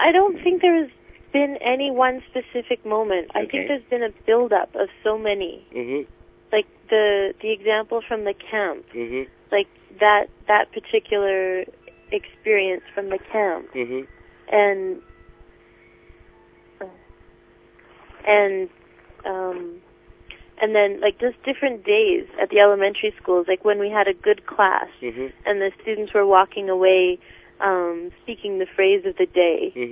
I don't think there's been any one specific moment. I think there's been a build-up of so many. Mm-hmm. Like the example from the camp. Mm-hmm. Like that particular experience from the camp. Mm-hmm. And then, like, just different days at the elementary schools, like when we had a good class Mm-hmm. and the students were walking away speaking the phrase of the day. Mm-hmm.